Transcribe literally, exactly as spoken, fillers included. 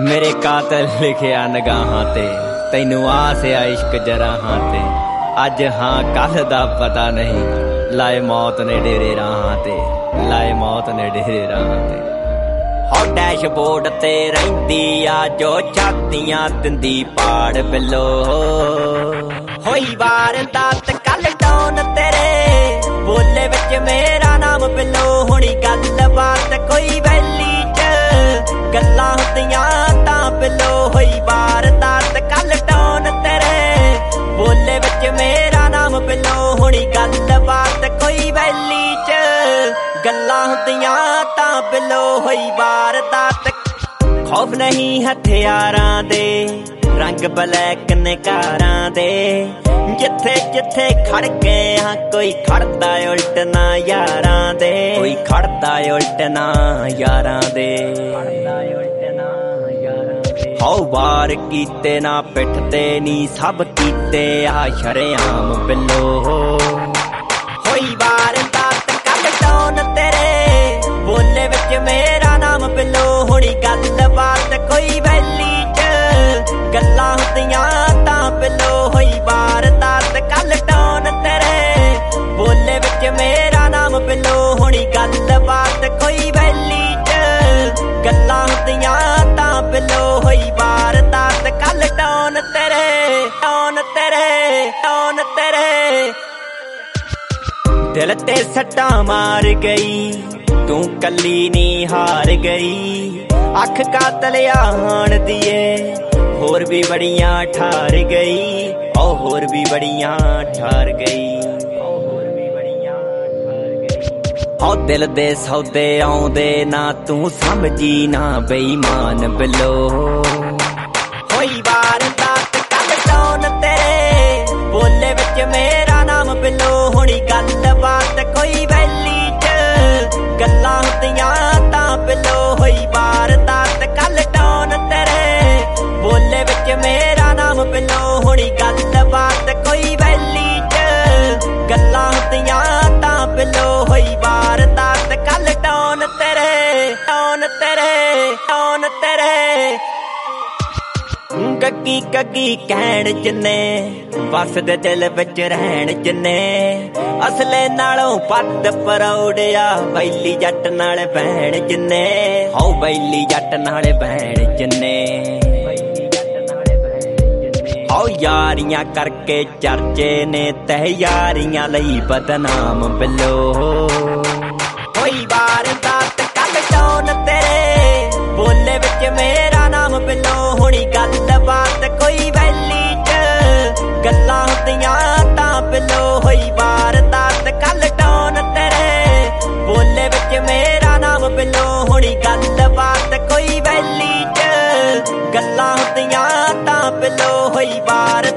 मेरे कातल लिखिया निगाहां ते, तैनू आस आ इश्क जराहां ते। अज हाँ कल दा पता नहीं, लाए मौत ने डेरे राहां ते, लाए मौत ने डेरे राहां ते। हो डैशबोर्ड ते रहिंदी आ जो छातियां दिंदी पाड़ बिलो, होई वारदात कल डौन तेरे बोले विच मेरा नाम बिलो। हुणी गल बात कोई वैली च गल्लां हुंदियां तां बिलो, होई वारदात कल डौन तेरे बोले विच मेरा नाम बिलो। हुणी गल बात कोई वैली च गल्लां हुंदियां तां बिलो, होई वारदात। खौफ नहीं हथियारां दे, रंग ब्लैक ने कारां दे। जिथे जिथे खड़ गए हाँ कोई खड़दा उल्ट ना यारां दे, कोई खड़दा उल्ट ना यारां दे। हौ वार कीते ना पिठ ते नी सब कीते आ शरेआम बिलो, होई वारदात कल डौन तेरे बोले विच मेरा नाम बिलो। हुणी गल बात कोई वैली च गल्लां हुंदियां तां बिलो, होई वारदात कल डौन तेरे बोले विच मेरा नाम बिलो। हुणी गल बात कोई वैली च गल्लां हुंदियां तां बिलो, होई वारदात कल डौन तेरे डौन तेरे डौन तेरे। दिल ते सट्टा मार गई तू कली नी हार गई, अख कातल आण दिए होर भी बड़ियां ठार गई, ओ होर भी बड़ियां ठार गई। ओ दिल दे सौदे आउंदे ना तू समझी ना बेईमान बिलो, होई वारदात कल डौन तेरे बोले विच मेरा नाम बिलो। हुणी गल बात कोई वैली च गल्लां हुंदियां तां बिलो, होई वारदात कल डौन तेरे बोले विच मेरा नाम बिलो। हुणी गल बात कोई वैली च गल्लां हुंदियां तां बिलो, होई वारदात कल डौन तेरे डौन तेरे डौन तेरे। गग्गी गग्गी कहण जिन्ने बस दे दिल विच रहण जिन्ने, असले नालों पद परौड़िया बैली जट नाल भैण जिन्ने, हौ बैली जट नाल भैण जिन्ने। हौ यारियां करके चर्चे ने तह यारियां लई बदनाम बिलो, होई वारदात कल डौन तेरे बोले विच मेरा नाम बिलो। हुणी गल बात कोई वैली च गल्लां हुंदियां तां बिलो, होई वारदात कल डौन तेरे बोले विच मेरा नाम बिलो। हुणी गल बात कोई वैली च गल्लां हुंदियां तां बिलो, होई वार